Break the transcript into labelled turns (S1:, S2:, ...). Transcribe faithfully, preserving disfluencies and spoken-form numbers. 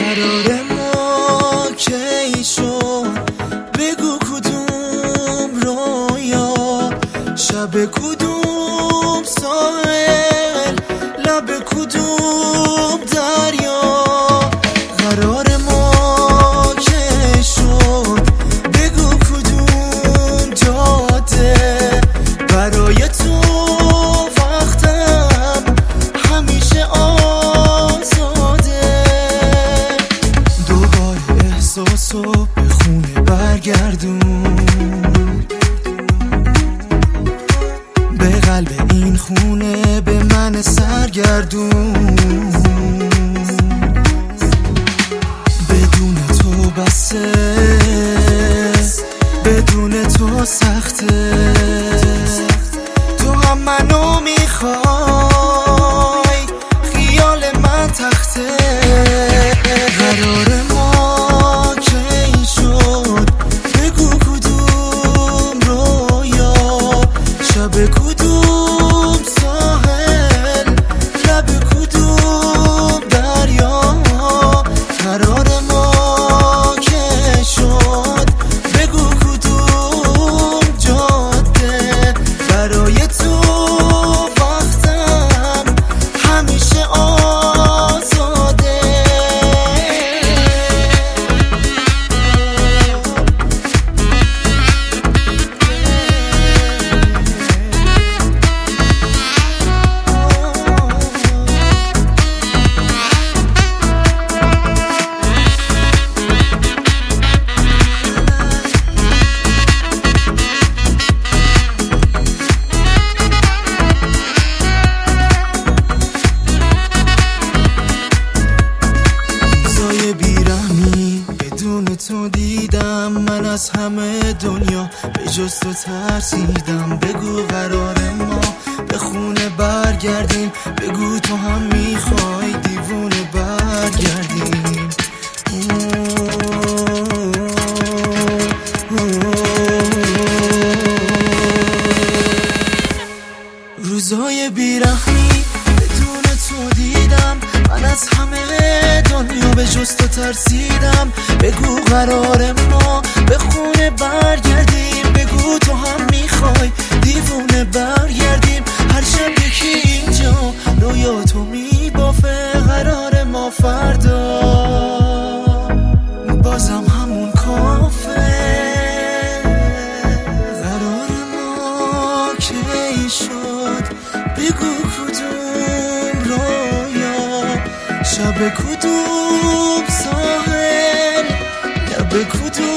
S1: قرار ما کی شد؟ بگو کدوم رویا، شب کدوم ساحل، لب کدوم دریا. قرار ما کی شد؟ بگو کدوم جاده، برای تو وقتم همیشه آزاده. دوباره احساسو به خونه برگردون، به قلب این خونه به من سرگردون. بدون تو بسه، بدون تو سخته. تو هم منو میخوای، خیال من تخته. قرار ما کی شد؟ بگو کدوم رویا، شب کدوم ساحل، لب کدوم دریا. قرار ما کی شد؟ بگو کدوم جاده، برای تو وقتم همیشه آزاده. بیرحمی بدون تو دیدم، من از همه دنیا به جز تو ترسیدم. بگو قرار ما به خونه برگردیم، بگو تو هم میخوای دیوونه برگردیم. روزای بیرحمی بدون تو دیدم، من از همه دنیا به جز تو ترسیدم. بگو قرار ما به خونه برگردیم، بگو تو هم میخوای دیوونه برگردیم. هر شب یکی اینجا رویا تو میبافه، قرار ما فردا بازم همون کافه. قرار ما کی شد؟ بگو کدوم رویا، شب کدوم ساحل، لب کدوم